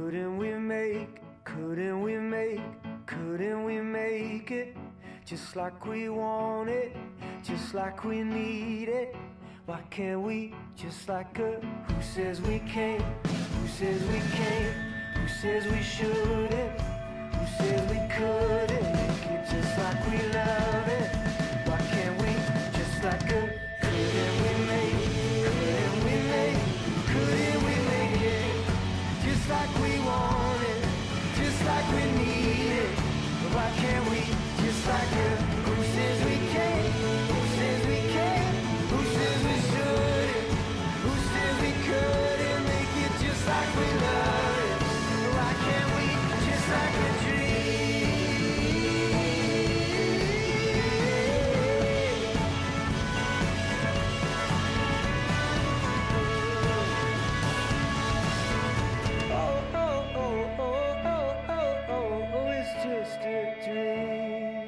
couldn't we make it? Just like we want it, just like we need it. Why can't we just like a, who says we can't? Who says we can't? Who says we shouldn't? Who says we couldn't make it just like we love it? Why can't we just like a, couldn't we make it? Couldn't we make it? Couldn't we make it? Just like we want it, just like we need it. Why can't we just like a, who says we can't? Who says we can't? Who says we shouldn't? Who says we couldn't make it just like we love it? Why can't we just like a dream? Oh, oh, oh, oh, oh, oh, oh, oh, it's just a dream.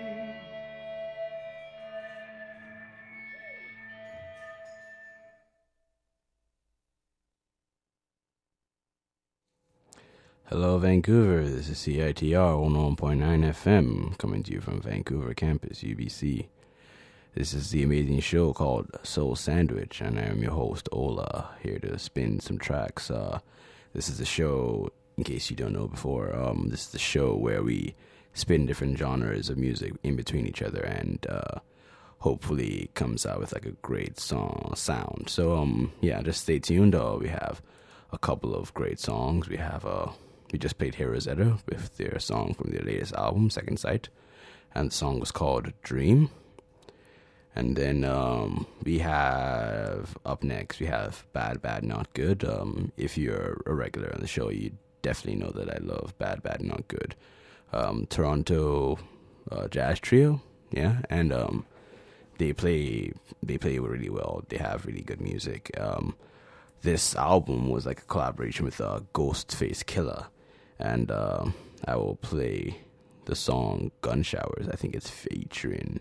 Hello, Vancouver. This is CITR 101.9 FM, coming to you from Vancouver campus, UBC. This is the amazing show called Soul Sandwich, and I am your host, Ola, here to spin some tracks. This is the show, in case you don't know before, this is the show where we spin different genres of music in between each other, and hopefully comes out with like a great sound. So, yeah, just stay tuned. We have a couple of great songs. We just played Hey Rosetta with their song from their latest album, Second Sight, and the song was called Dream. And then we have, up next, we have Bad Bad Not Good. If you're a regular on the show, you definitely know that I love Bad Bad Not Good. Toronto jazz trio, yeah, and they play really well. They have really good music. This album was like a collaboration with Ghostface Killah, and I will play the song Gun Showers. I think it's featuring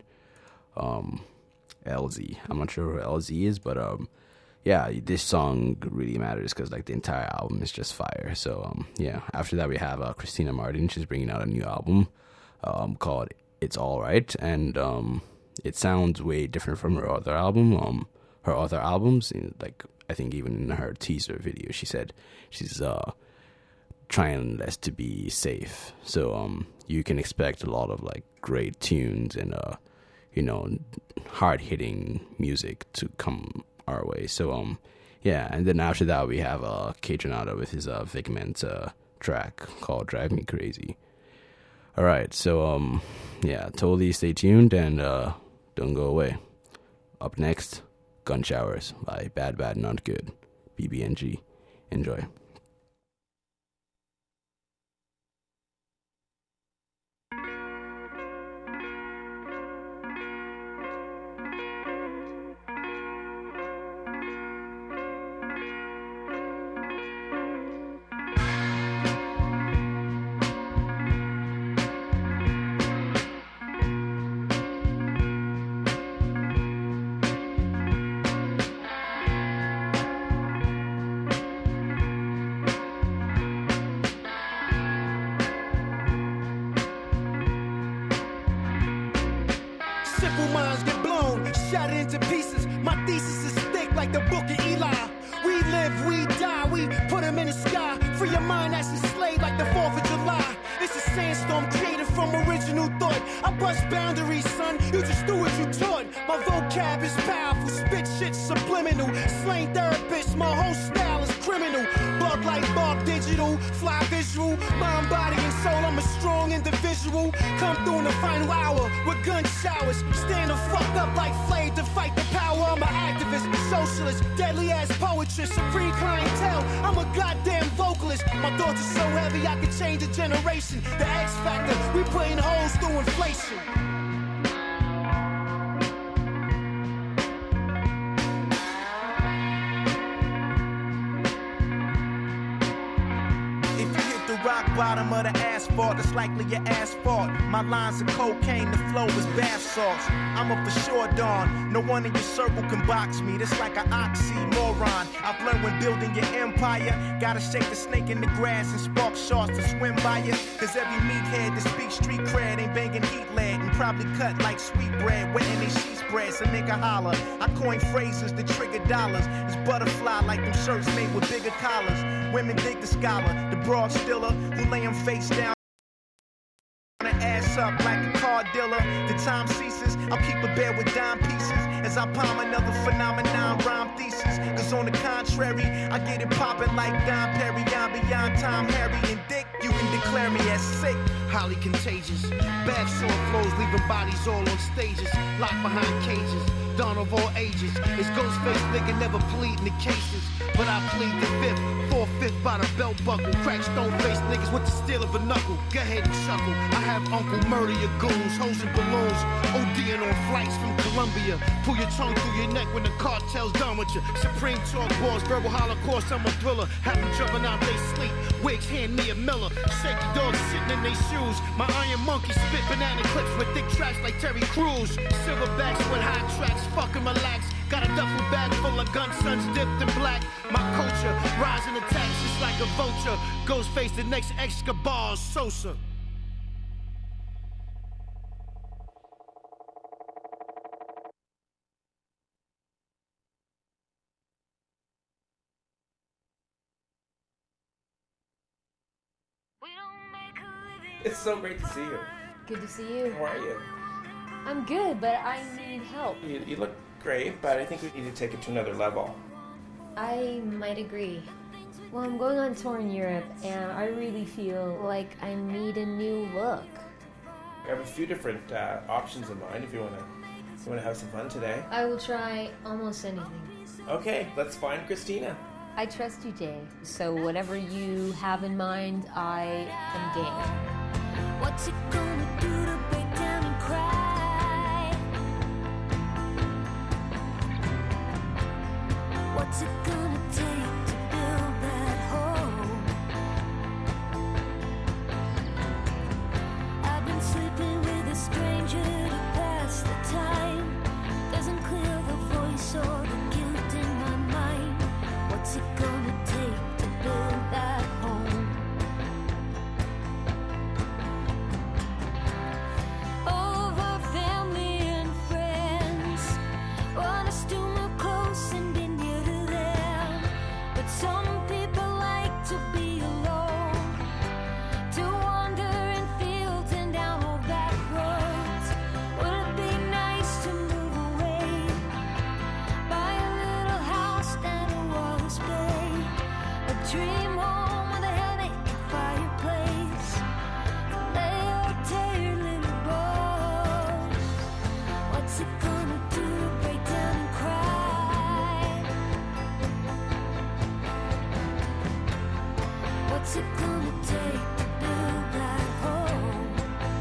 LZ. I'm not sure who LZ is, but yeah, this song really matters because like the entire album is just fire. So yeah, after that we have Christina Martin. She's bringing out a new album called It's Alright, and it sounds way different from her other album. Her other albums, like I think even in her teaser video, she said she's trying less to be safe. So you can expect a lot of like great tunes and hard hitting music to come our way. So yeah, and then after that we have Kaytranada with his Figment track called Drive Me Crazy. All right, so yeah, totally stay tuned and don't go away. Up next, Gun Showers by Bad Bad Not Good, BBNG. Enjoy. Bottom of the asphalt. asphalt, it's likely your asphalt. My lines of cocaine, the flow is bath salts. I'm a for sure dawn. No one in your circle can box me. This like an oxymoron. I've learned when building your empire, gotta shake the snake in the grass and spark sharks to swim by you. Cause every meathead that speaks street cred ain't banging heat lead and probably cut like sweet bread, wetting they sheet spreads. A nigga holler. I coin phrases that trigger dollars. It's butterfly like them shirts made with bigger collars. Women dig the scholar, the broad stiller who lay him face down. Ass up like a car dealer. The time ceases. I'll keep a bed with dime pieces as I palm another phenomenon rhyme thesis. Cause on the contrary, I get it poppin' like Don Perry. I'm beyond Tom, Harry, and Dick. You can declare me as sick. Highly contagious. Bad sore flows, leaving bodies all on stages. Locked behind cages. Dawn of all ages. It's Ghostface nigga never pleading the cases. But I plead the fifth. 4/5 by the belt buckle. Crack stone face niggas with the steel of a knuckle. Go ahead and chuckle. I have Uncle murder your goons, hoes and balloons. ODing on flights from Colombia. Pull your tongue through your neck when the cartel's done with you. Supreme talk wars, verbal holocaust, I'm a thriller. Have them jumping out they sleep. Wigs hand me a Miller. Shaky dogs sitting in their shoes. My iron monkey spit banana clips with thick tracks like Terry Crews. Silverbacks with high tracks, fucking relax. Got a duffel bag full of gun sons dipped in black. My culture, rising attacks just like a vulture. Ghostface the next Escobar Sosa. It's so great to see you. Good to see you. How are you? I'm good, but I need help. You look great, but I think we need to take it to another level. I might agree. Well, I'm going on tour in Europe, and I really feel like I need a new look. I have a few different options in mind if you want to have some fun today. I will try almost anything. Okay, let's find Christina. I trust you, Jay. So whatever you have in mind, I am game. What's it gonna do to break down and cry? What's it gonna take to build that home? I've been sleeping with a stranger to pass the time. Doesn't clear the voice or the guilt in my mind. What's it gonna take to build that home? Over family and friends, wanna still move close and be near to them. But some people like to be alone, to wander in fields and down old back roads. Would it be nice to move away, buy a little house and a water spray, a dream home with a headache fireplace, lay or tear your little bones. What's it gonna do to break down and cry? What's it gonna take to build that home?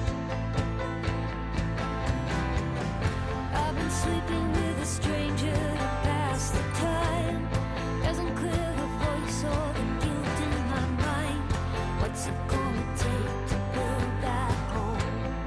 I've been sleeping with a stranger to pass the time. Doesn't clear the voice or the guilt in my mind. What's it gonna take to build that home?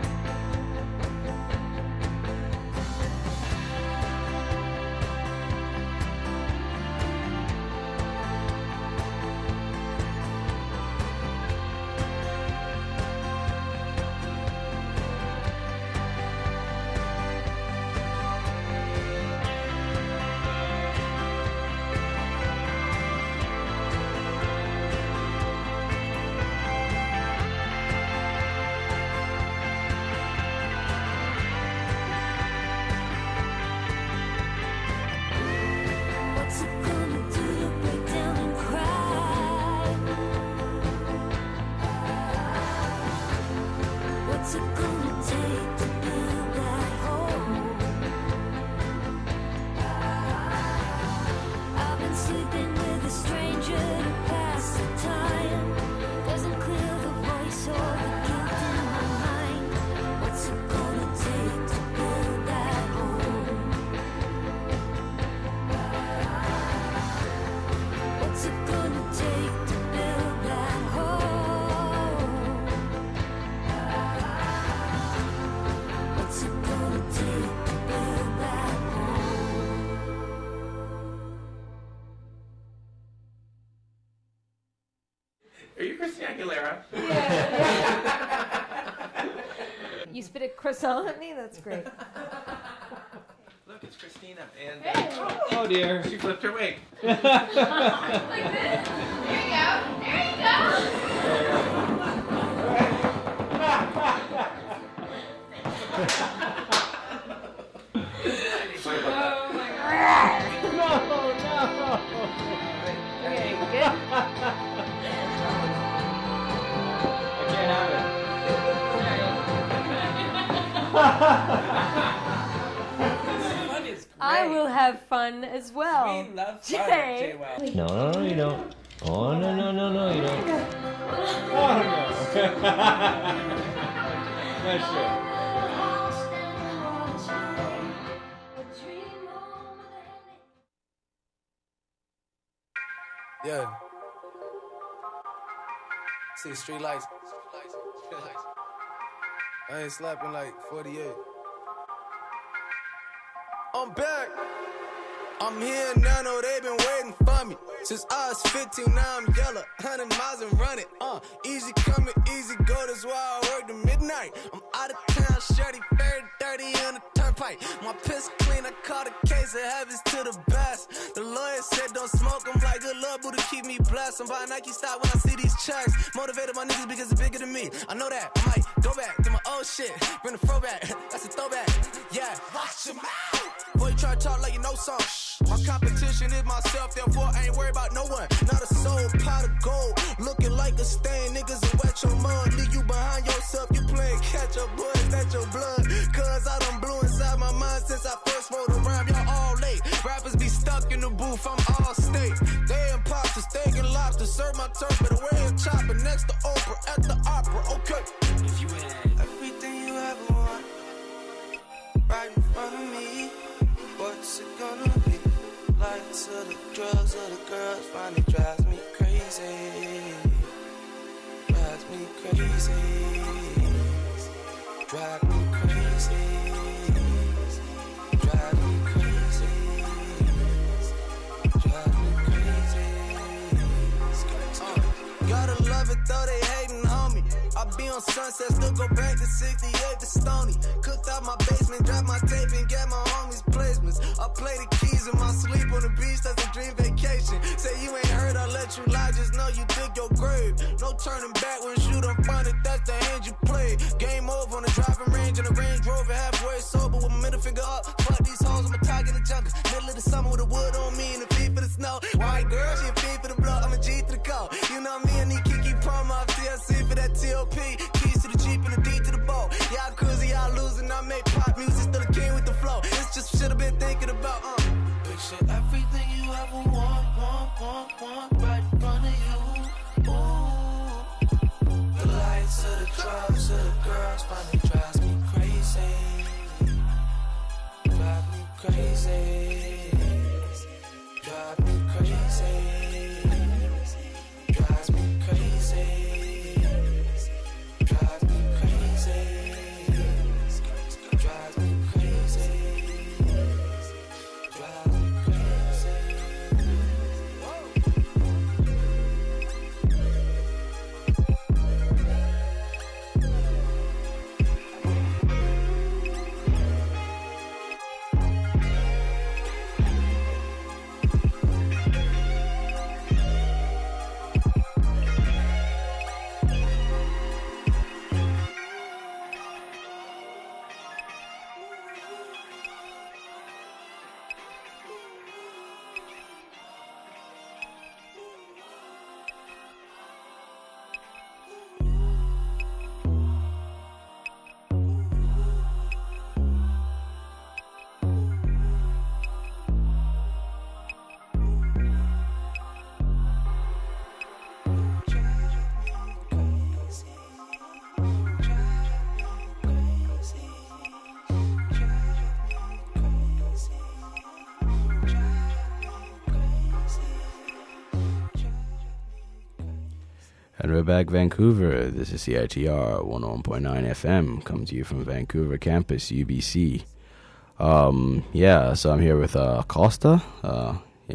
What's it gonna do to break down and cry? What's it gonna take to build that home? I've been sleeping with a stranger to pass the time. Doesn't clear the voice or the guilt in my mind. What's it gonna take to build that home? What's it gonna take to build that home? Are you Christina Aguilera? You spit a croissant at me? That's great. Look, it's Christina. And Oh dear. she flipped her wig. Like this? There you go. There you go. Sorry about that. Oh my god. Okay, good. I can't have it. I will have fun as well. We love fun, Jay. Jay. No, you don't. Oh, no, you don't. Oh, no. Not sure. Yeah. See the street lights. I ain't slapping like 48. I'm back. I'm here now, no, they been waiting for me. Since I was 15, now I'm yellow. 100 miles and running. Easy coming, easy go, that's why I work to midnight. I'm out of town, shirty, very dirty on the turnpike. My piss clean, I caught a case of heavens to the best. The lawyer said don't smoke, I'm like, good Lord, Buddha, keep me blessed. I'm buying Nike stock when I see these checks. Motivated my niggas because it's bigger than me. I know that, I might go back to my old shit. Bring the throwback, that's a throwback. Yeah, watch your mouth. Boy, you try to talk like you know something. My competition is myself, therefore I ain't worried about no one. Not a soul, pot of gold, looking like a stain. Niggas will wet your mud, leave you behind yourself. You playing catch up, boy, is that your blood? Cause I done blew inside my mind since I first wrote a rhyme. Y'all all late, rappers be stuck in the booth, I'm all state. They imposters, steak and lobster, serve my turf, but away and chopper next to Oprah at the opera, okay. If you had everything you ever want, right in front of me, what's it gonna be? Lights or the drugs or the girls finally drives me crazy. Drives me crazy. Drive me crazy. Drive me crazy. Drive me crazy. Gotta love it though they hating on me. I be on Sunset, still go back to 68 to Stony. Cooked out my basement, dropped my tape and get my homies placements. I play the keys in my sleep on the beach, that's a dream vacation. Say you ain't heard, I'll let you lie, just know you dig your grave. No turning back when you done find it, that's the hand you play. Game over on the driving range in the Range Rover, halfway sober with my middle finger up. Fuck these hoes, I'm a tiger in the jungle. Middle of the summer with the wood on me and the feet for the snow. White girl, she a feet for the blow, I'm a G to the code. You know me, I need Kiki Palmer off TLC for that TLP. Keys to the Jeep and the D to the boat. Y'all cruising, y'all losing, I make pop music, still a king with the flow. It's just shit I've been thinking about, Picture everything you ever want, right in front of you. Ooh. The lights of the drugs of the girls finally drives me crazy. Drive me crazy. Drive me crazy. Drives me crazy. Drives me crazy. Drives me crazy. Drive me crazy. And we're back, Vancouver. This is CITR 101.9 FM, coming to you from Vancouver campus, UBC. So I'm here with Costa.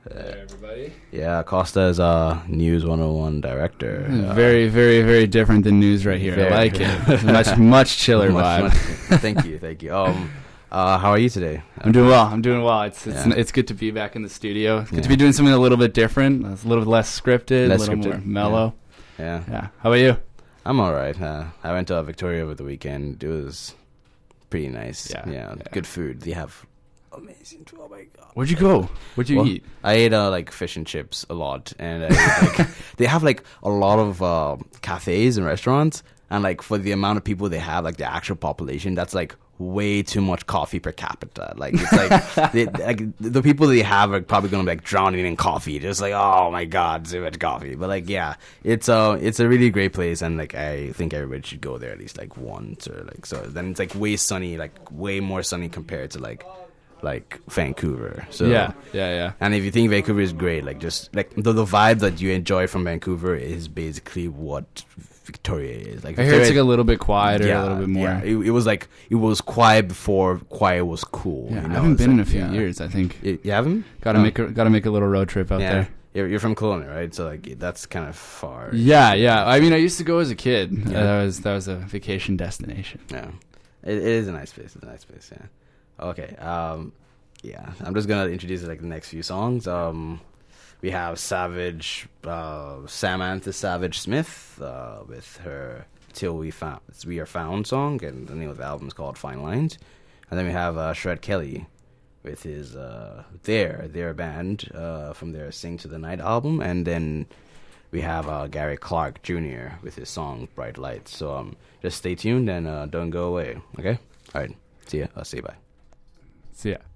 There, everybody. Yeah, Costa is News 101 director. Very, very, very different than news right here. I like it. Much chiller vibe. Thank you. How are you today? I'm doing well. It's good to be back in the studio. It's good to be doing something a little bit different. It's a little bit less scripted, a little more mellow. Yeah. How about you? I'm all right. I went to Victoria over the weekend. It was pretty nice. Yeah. Good food. They have amazing food. Oh my god. Where'd you go? What'd you eat? I ate like fish and chips a lot, and they have like a lot of cafes and restaurants, and like for the amount of people they have, like the actual population, that's like way too much coffee per capita. Like it's like the people they have are probably gonna be like drowning in coffee, just like, oh my god, so much coffee. But like, yeah, it's a really great place, and like I think everybody should go there at least like once, or like, so then it's like way sunny, like way more sunny compared to like Vancouver. So yeah. And if you think Vancouver is great, like just like the vibe that you enjoy from Vancouver is basically what Victoria is. Like, I hear it's like a little bit quieter, a little bit more. Yeah, it was like, it was quiet before quiet was cool. Yeah, you know? I haven't been in a few yeah. years. I think you haven't. Gotta make a little road trip out there. You're from Kelowna, right? So like that's kind of far. Yeah. I mean, I used to go as a kid. That was a vacation destination. Yeah, it is a nice place. It's a nice place. Yeah. Okay. Yeah. I'm just gonna introduce like the next few songs. We have Savage, Samantha Savage Smith, with her "Till We Are Found" song, and the name of the album is called Fine Lines. And then we have Shred Kelly with his their band from their Sing to the Night album, and then we have Gary Clark Jr. with his song Bright Lights. So just stay tuned and don't go away. Okay, all right. See ya. I'll say bye. See ya.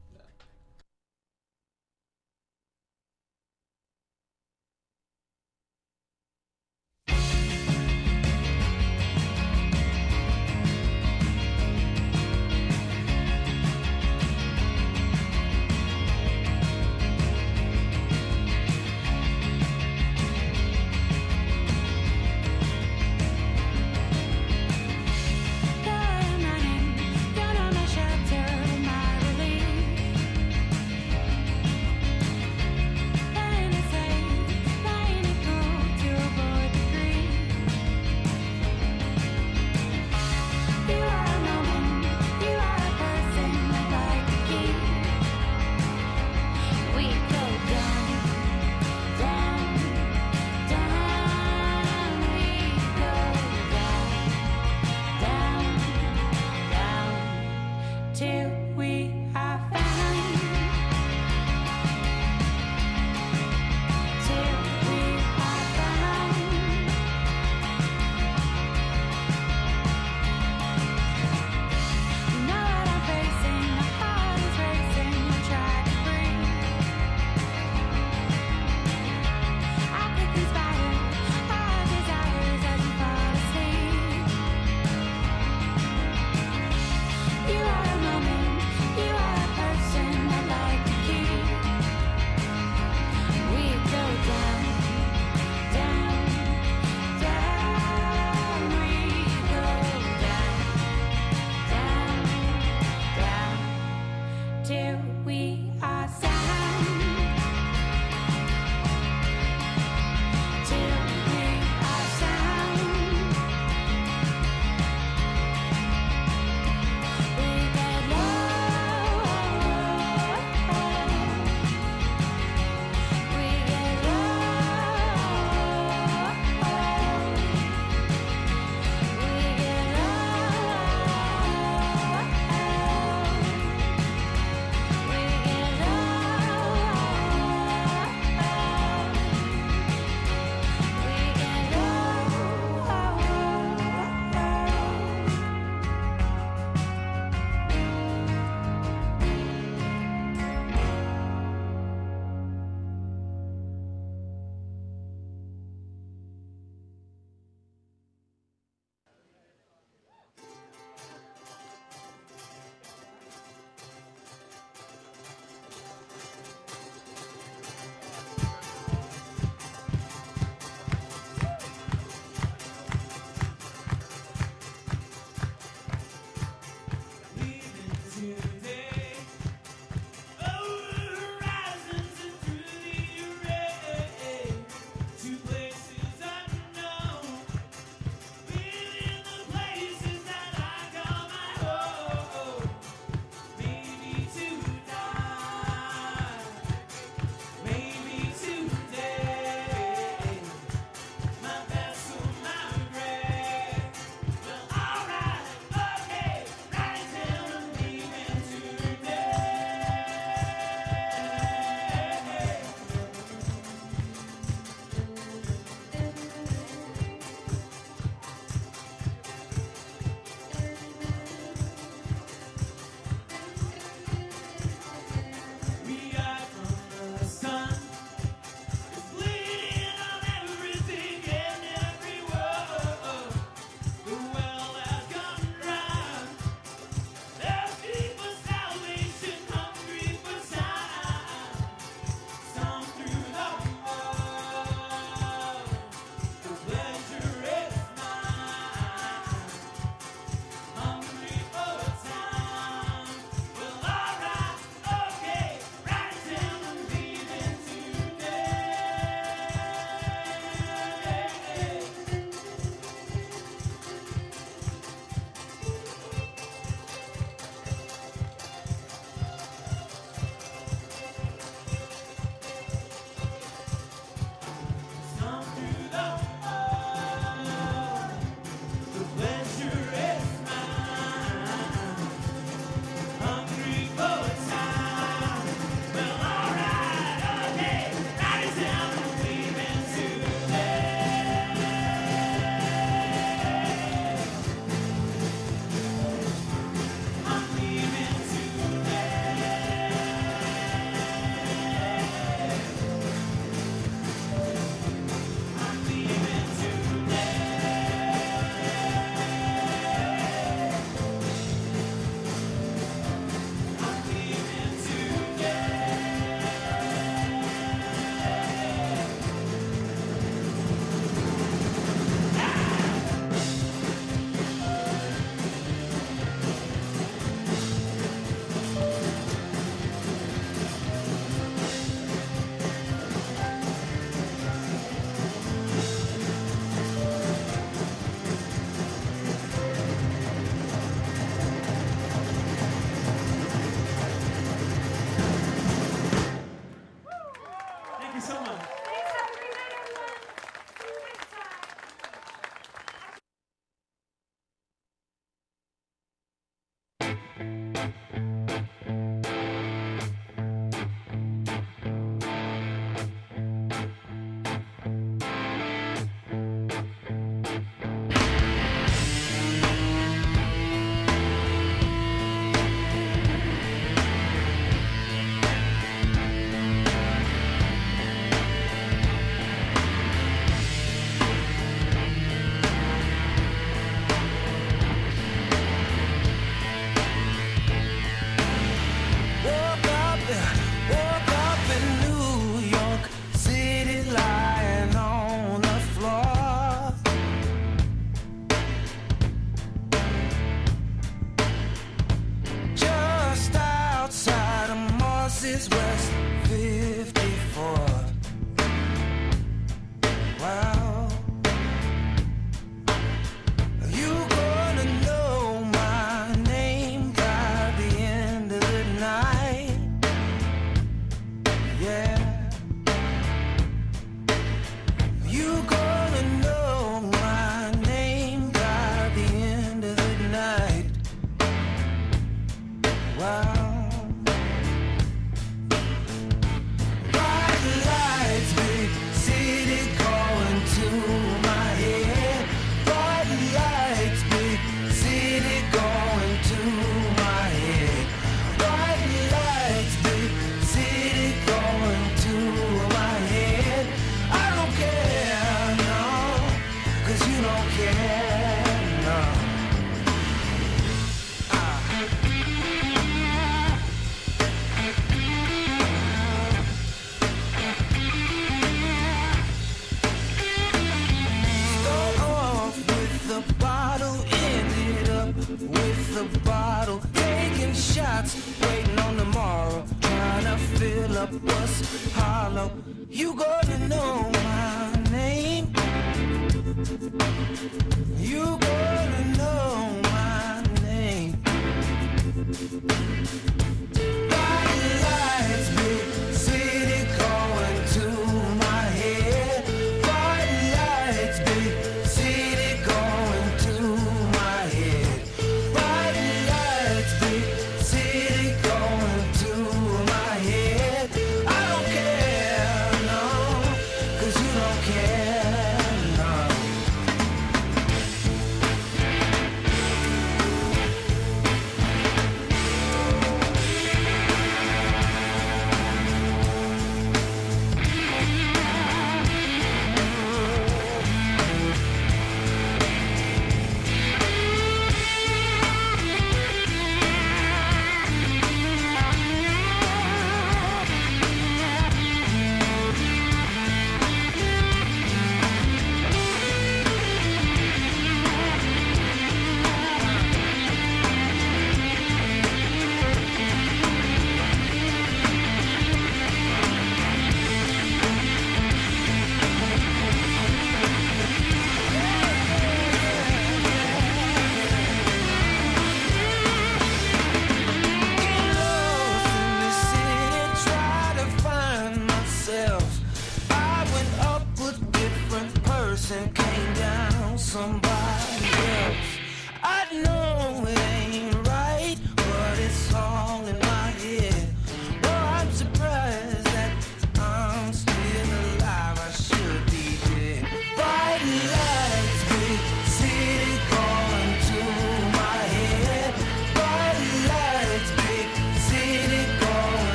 Down on my shelter, my relief. you so much.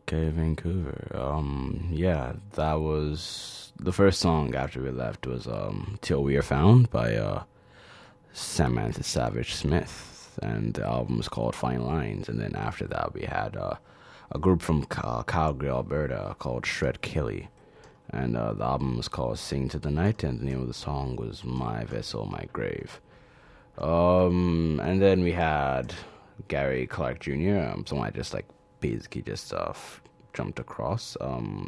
Okay, Vancouver. Yeah, that was the first song after we left was "Till We Are Found" by Samantha Savage Smith, and the album was called Fine Lines. And then after that, we had a group from Calgary, Alberta called Shred Killy, and the album was called Sing to the Night, and the name of the song was My Vessel, My Grave. And then we had Gary Clark Jr., someone I just like basically just jumped across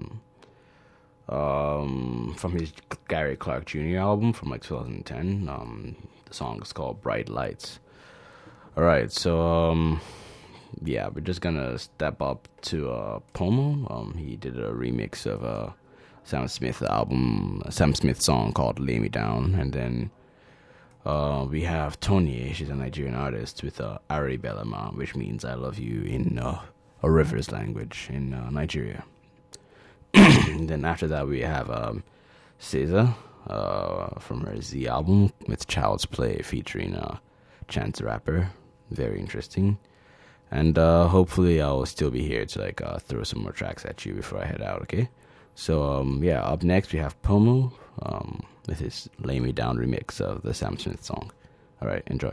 from his Gary Clark Jr. album from like 2010. The song is called Bright Lights. Alright, so yeah, we're just gonna step up to Pomo. He did a remix of Sam Smith song called Lay Me Down. And then we have Tony. She's a Nigerian artist with Ari Belema, which means I love you in a Rivers language in Nigeria. And then after that we have SZA from her Z album with Child's Play featuring Chance the Rapper. Very interesting. And hopefully I'll still be here to like throw some more tracks at you before I head out, okay? So yeah, up next we have Pomo with his Lay Me Down remix of the Sam Smith song. Alright, enjoy.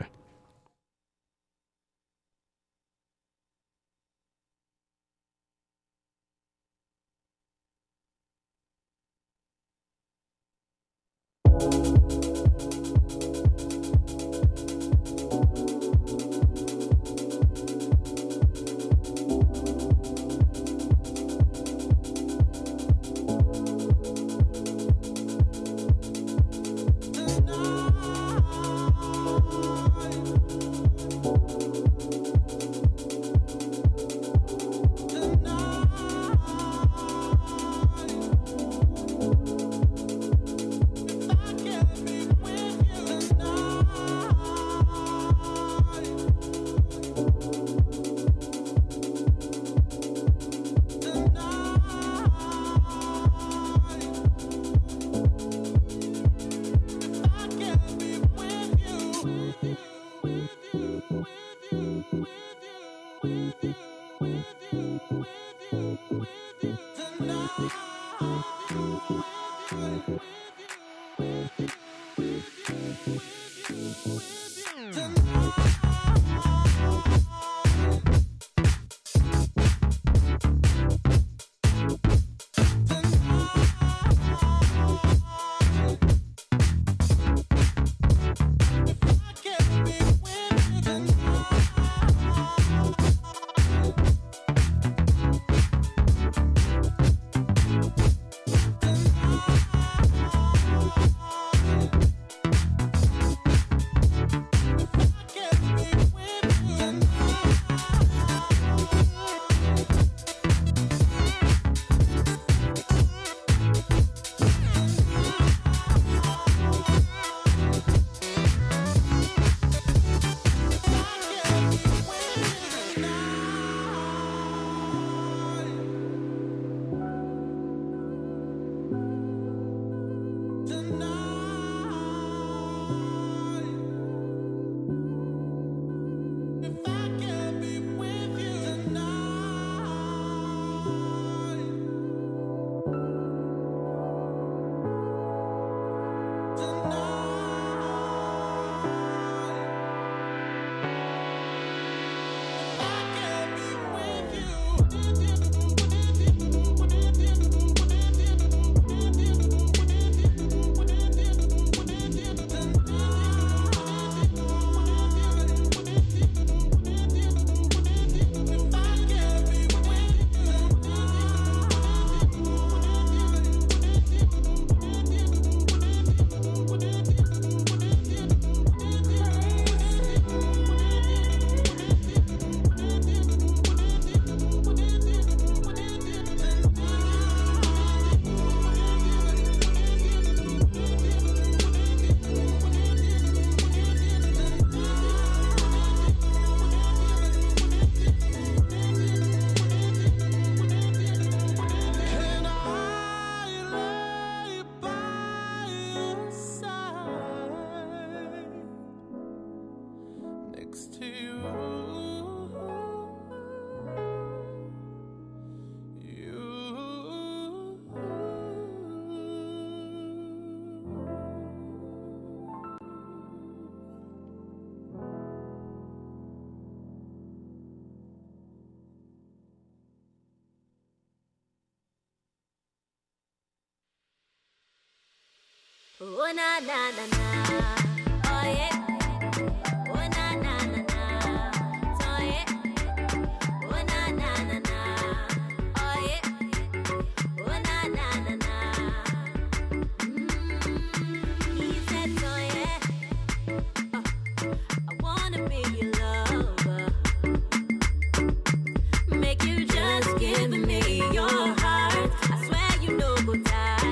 Oh na na na na, oh yeah. Oh na na na na, oh yeah. Oh na na na na, oh yeah. Oh na na na na. He said, oh yeah. I wanna be your lover. Make you just give me your heart. I swear you know go die.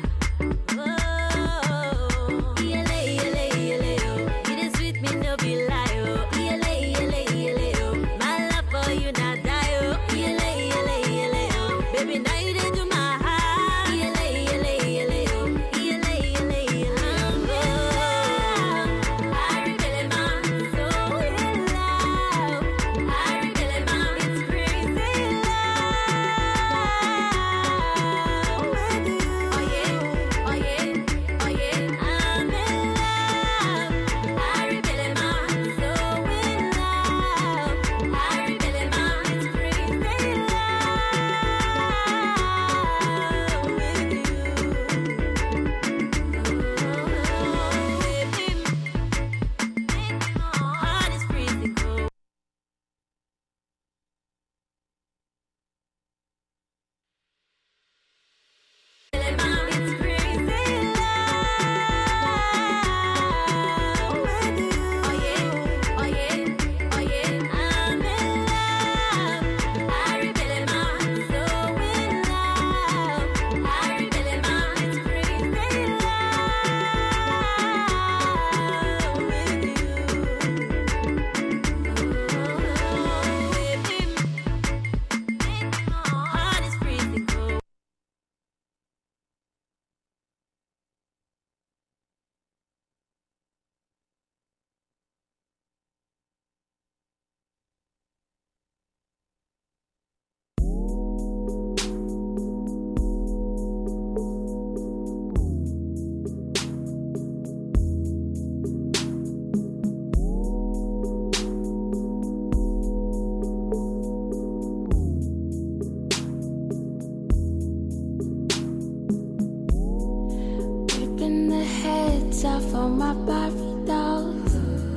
Off all my Barbie dolls,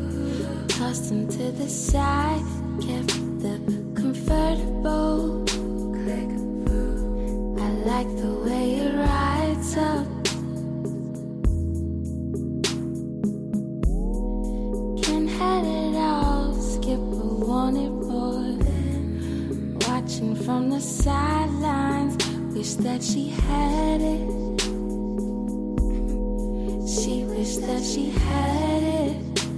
tossed them to the side, kept the convertible. I like the way it rides up. Can't have it all, Skipper wanted more. Watching from the sidelines, wish that she had it. She wished that she had it.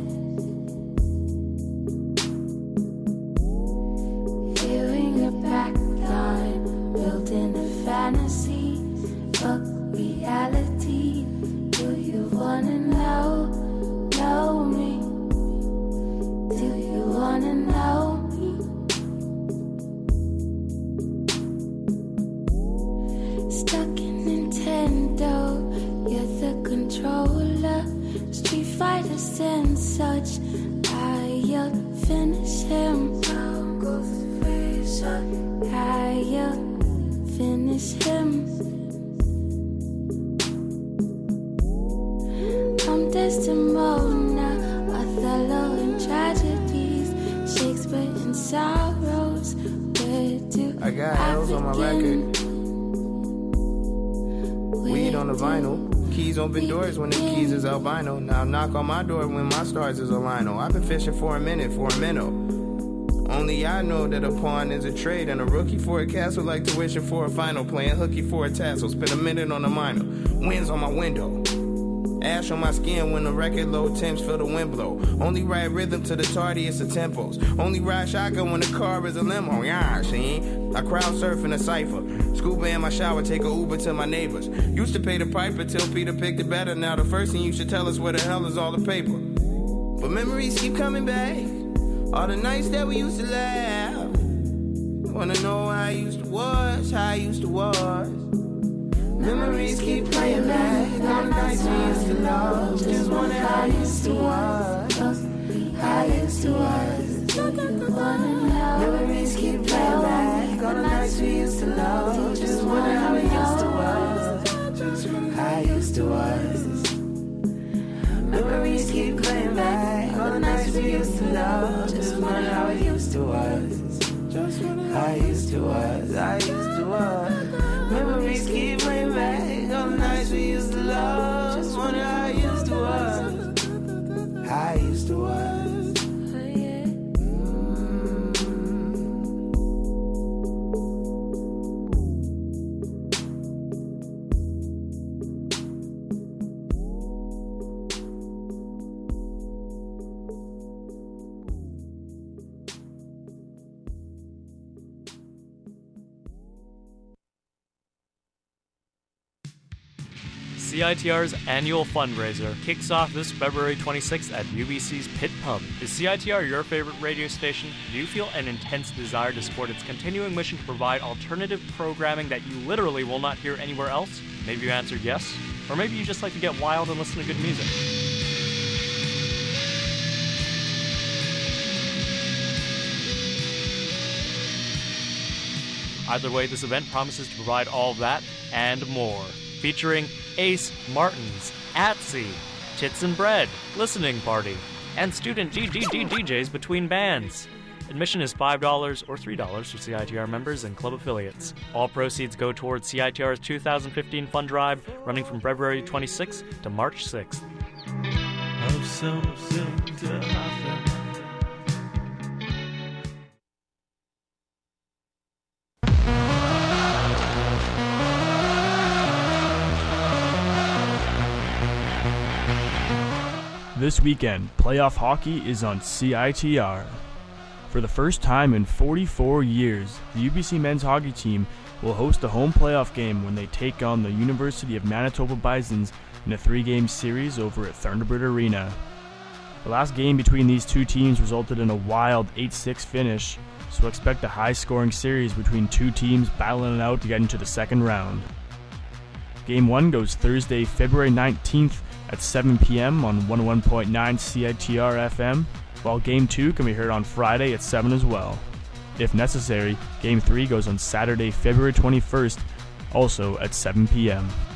Hearing her backline, building a fantasy, fuck reality. Do you wanna know me? Do you wanna know me? Stuck in Nintendo, you're the controller. Street Fighters and such, I'll finish him. I'll finish him. I'm Desdemona, Othello and tragedies, Shakespeare and sorrows. Where do I got L's on my record, weed on the vinyl, keys open doors when the keys is albino. Now knock on my door when my stars is a lino. I've been fishing for a minute, only I know that a pawn is a trade, and a rookie for a castle like tuition for a final. Playing hooky for a tassel, spend a minute on the minor. Winds on my window, ash on my skin when the record low temps feel the wind blow. Only ride rhythm to the tardiest of tempos. Only ride shotgun when the car is a limo. Yeah, see? I crowd surf in a cipher. Scuba in my shower, take a Uber to my neighbors. Used to pay the piper till Peter picked it better. Now the first thing you should tell us where the hell is all the paper. But memories keep coming back. All the nights that we used to laugh. Wanna know how I used to was, how I used to was. Memories keep playing back. All the nights we used to love. Just wonder how I used to was, how I used to was. Memories keep playing back. All the nights we used to love. Just wonder how I used to was, how I used to was. one. Memories keep playing back on the nights we used to love. Just wonder how I used to was. How I used to was. CITR's annual fundraiser kicks off this February 26th at UBC's Pit Pub. Is CITR your favorite radio station? Do you feel an intense desire to support its continuing mission to provide alternative programming that you literally will not hear anywhere else? Maybe you answered yes, or maybe you just like to get wild and listen to good music. Either way, this event promises to provide all of that and more. Featuring Ace Martins, Atsy, Tits and Bread, Listening Party, and student DJs between bands. Admission is $5 or $3 for CITR members and club affiliates. All proceeds go towards CITR's 2015 fund drive, running from February 26th to March 6th. This weekend, playoff hockey is on CITR. For the first time in 44 years, the UBC men's hockey team will host a home playoff game when they take on the University of Manitoba Bisons in a 3-game series over at Thunderbird Arena. The last game between these two teams resulted in a wild 8-6 finish, so expect a high-scoring series between two teams battling it out to get into the second round. Game 1 goes Thursday, February 19th at 7 p.m. on 101.9 CITR FM, while Game 2 can be heard on Friday at 7 as well. If necessary, Game 3 goes on Saturday, February 21st, also at 7 p.m.